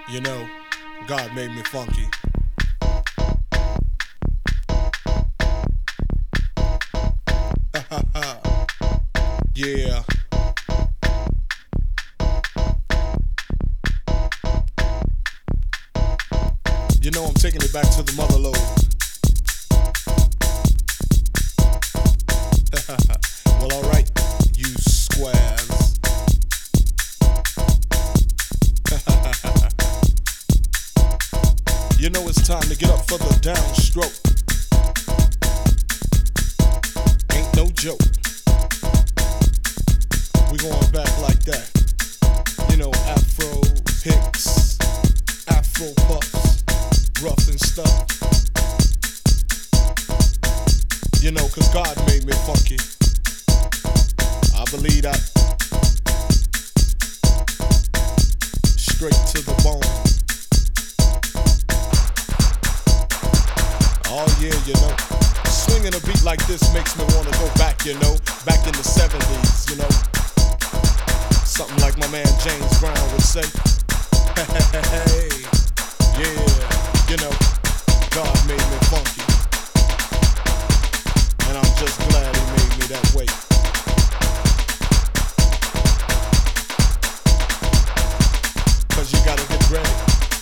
You know, God made me funky. Yeah. You know I'm taking it back to the mother lode. Well, alright, you squares. You know it's time to get up for the downstroke. Ain't no joke. We going back like that. You know, Afro picks, Afro puffs, rough and stuff. You know, cause God made me funky. I believe that. Straight to the bone. Oh yeah, you know, swinging a beat like this makes me wanna go back, you know, back in the 70s, you know. Something like my man James Brown would say. Hey, yeah, you know, God made me funky. And I'm just glad he made me that way. Cause you gotta get ready.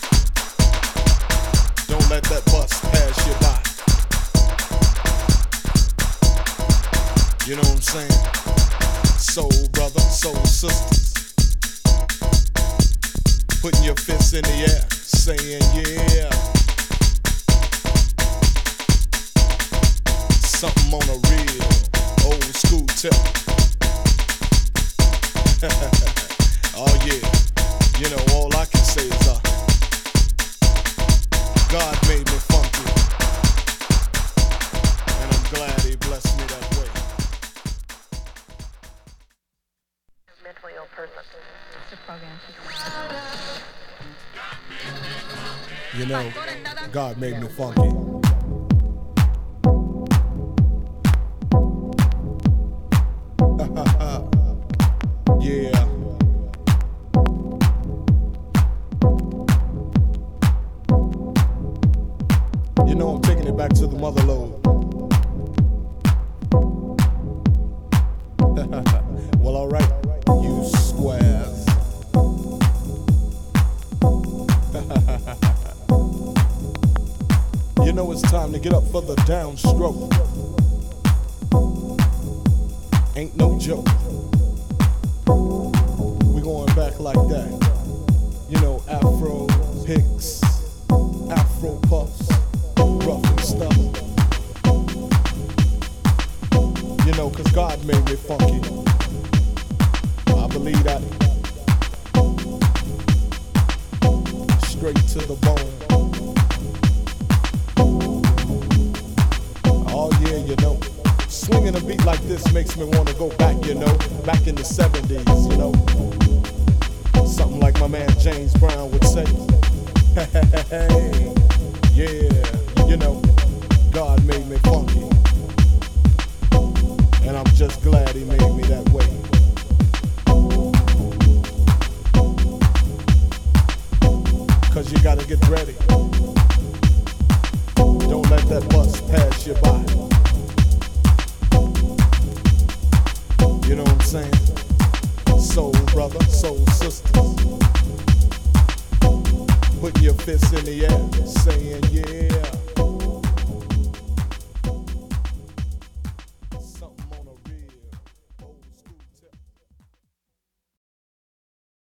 Don't let that bus pass you by. You know what I'm saying? Soul brother, soul sisters. Putting your fists in the air, saying yeah. Something on a real old school tip. Oh yeah, you know all I can say is God made me funky, and I'm glad he blessed me that way. Mentally ill person. It's a program. You know, God made me funky. Yeah. You know I'm taking it back to the mother lode. Well, alright, you squares. You know it's time to get up for the downstroke. Ain't no joke. We going back like that. You know, Afro picks, Afro puffs, rough and stuff. You know, cause God made me funky. I believe that. Straight to the bone. Oh yeah, you know, swinging a beat like this makes me wanna go back, you know, back in the 70s, you know. Something like my man James Brown would say. Hey, yeah, you know, God made me funky, and I'm just glad he made me that way. Cause you gotta get ready. Don't let that bus pass you by. You know what I'm saying? Soul brother, soul sisters. Putting your fists in the air, saying yeah.